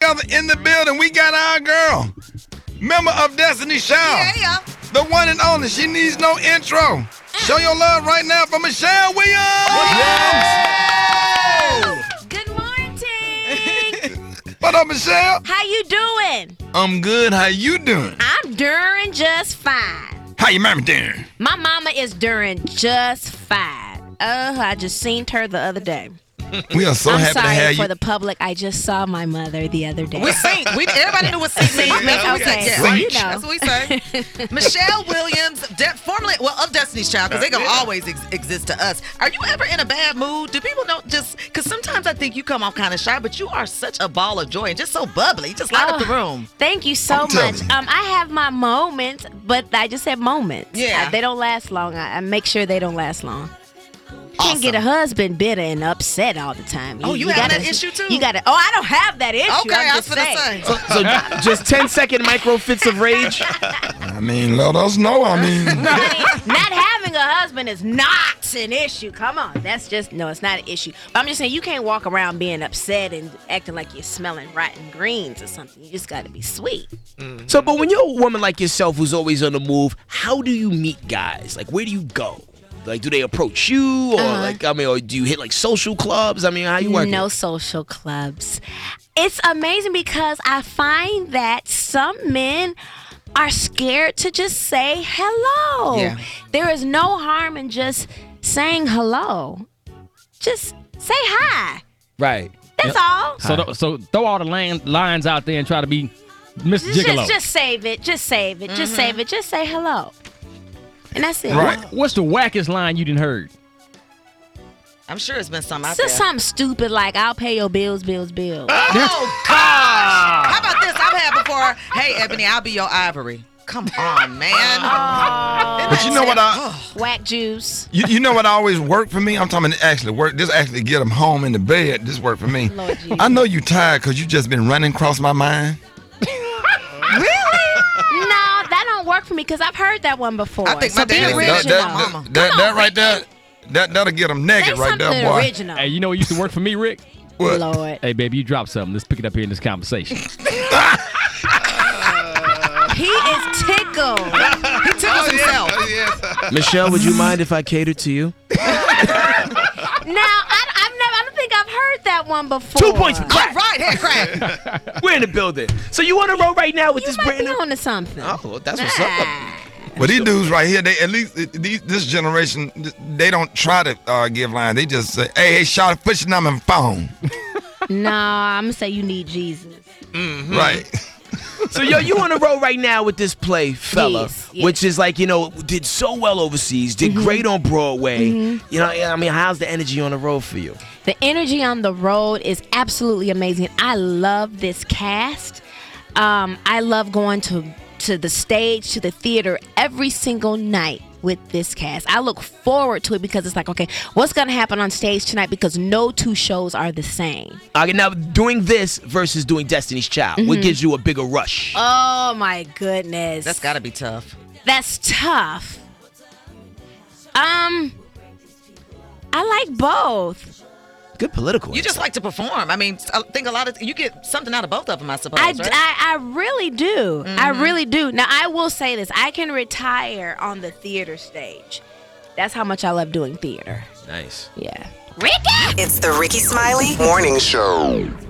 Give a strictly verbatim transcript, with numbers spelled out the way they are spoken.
together in the building. We got our girl, member of Destiny's Child. Yeah, yeah. The one and only. She needs no intro. Show your love right now for Michelle Williams. Yes. Good morning. What up, Michelle? How you doing? I'm good. How you doing? I'm doing just fine. How your mama doing? My mama is doing just fine. Uh, I just seen her the other day. We are so I'm happy sorry to have for you. the public. I just saw my mother the other day. We sing. We everybody knew what sing means. That's what we Okay, say. so Yeah. you know. That's what we say. Michelle Williams, de- formerly well of Destiny's Child, because they gonna always ex- exist to us. Are you ever in a bad mood? Do people know just because sometimes I think you come off kind of shy, but you are such a ball of joy and just so bubbly. You just light Oh, up the room. Thank you so I'm telling much. you. Um, I have my moments, but I just have moments. Yeah. Uh, they don't last long. I, I make sure they don't last long. Awesome. Can't get a husband bitter and upset all the time. Oh, you have gotta, that issue, too? You got to. Oh, I don't have that issue. Okay, I'm I was just gonna saying. say. So just ten second micro fits of rage. I mean, let us know. I mean, Honey, not having a husband is not an issue. Come on, that's just no, it's not an issue. But I'm just saying you can't walk around being upset and acting like you're smelling rotten greens or something. You just got to be sweet. So, but when you're a woman like yourself who's always on the move, how do you meet guys? Like, where do you go? Like, do they approach you, or Uh-huh. like, I mean, or do you hit like social clubs? I mean, how you work? No social clubs. It's amazing because I find that some men are scared to just say hello. Yeah. There is no harm in just saying hello. Just say hi. Right. That's all. So, th- so throw all the land, lines out there and try to be Miss Just, Gigolo. just save it. Just save it. Just save it. Just say hello. And that's it. right. What's the wackest line you done heard? I'm sure it's been some out It's there. just something stupid like, I'll pay your bills, bills, bills. Oh gosh! How about this? I've had before. Hey, Ebony, I'll be your ivory. Come on, man. But you know what I, Whack juice. you, you know what always worked for me? I'm talking about actually work. This actually get them home in the bed. This worked for me. Lord Jesus. I know you tired because you just been running across my mind. No, that don't work for me because I've heard that one before. I think so my be daddy original. said That, that, that, Mama. that, Come that on, right there, that, that'll get them Say naked right something there, boy. original. Hey, you know what used to work for me, Rick? What? Lord. Hey, baby, you dropped something. Let's pick it up here in this conversation. He is tickled. He tickles himself. Michelle, would you mind if I catered to you? Now, I, I've never, I don't think I've heard that one before. Two points for All crack. right, head crack. We're in the building. So you want to roll right now with You this might brand be new? on to something. Oh, that's what's up. Ah. Well, these dudes right here, they at least these, this generation, they don't try to uh, give lines. They just say, "Hey, hey, shout, put your number and phone." No, I'm going to say you need Jesus. Right. So yo, you on the road right now with this play, fella, Yes, yes. which is like, you know, did so well overseas, did great on Broadway. You know, I mean, how's the energy on the road for you? The energy on the road is absolutely amazing. I love this cast. Um, I love going to to the stage, to the theater every single night with this cast. I look forward to it because it's like, okay, what's going to happen on stage tonight? Because no two shows are the same. Okay, now doing this versus doing Destiny's Child, what gives you a bigger rush? Oh my goodness. That's got to be tough. That's tough. Um, I like both. Good political. You just like to perform. I mean, I think a lot of you get something out of both of them, I suppose. I, right? I, I really do. I really do. Now, I will say this. I can retire on the theater stage. That's how much I love doing theater. nice. Yeah. Ricky! It's the Ricky Smiley Morning Show.